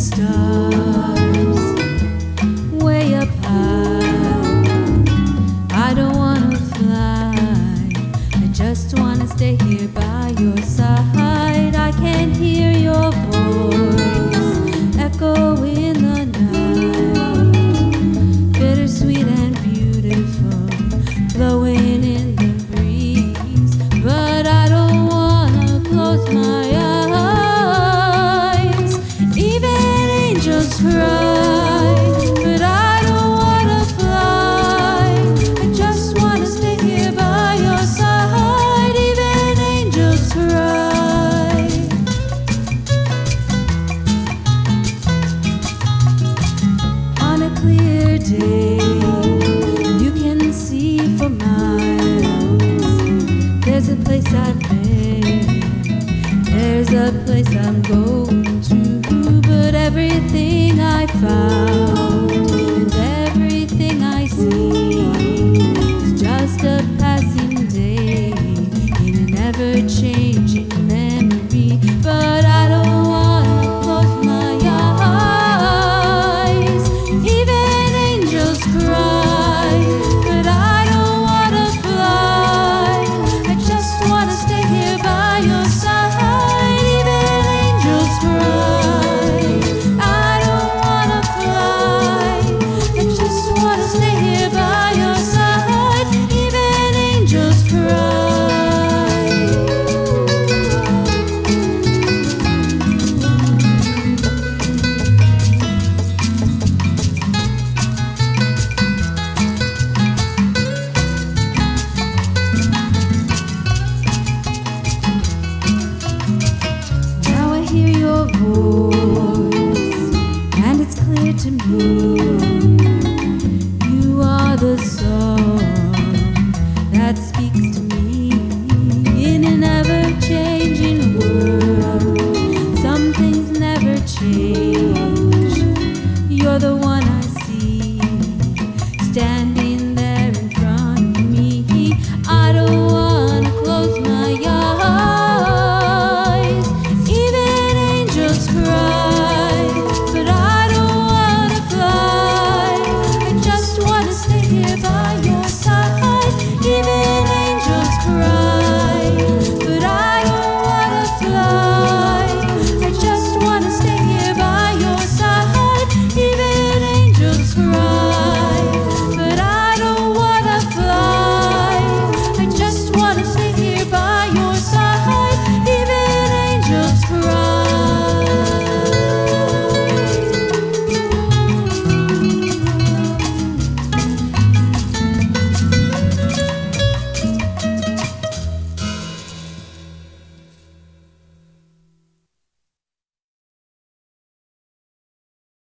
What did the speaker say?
stars way up high. I don't wanna fly, I just wanna stay here by your side. I can hear your voice echo in the night, bittersweet and beautiful, blowing in the breeze. But I don't wanna close my eyes. Even angels cry, but I don't wanna fly. I just wanna stay here by your side. Even angels cry. On a clear day, you can see for miles. There's a place I've been, there's a place I'm going to. But everything I found and everything I see is just a passing day in an ever-changing memory. But I don't wanna close my eyes. Even angels cry, but I don't wanna fly. I just wanna stay here by your side. Even angels cry, I don't wanna fly. I just wanna stay here by your side. Even angels cry. Now I hear your voice, and it's clear to me. You are the song that speaks to me in an ever-changing world. Some things never change. You're the one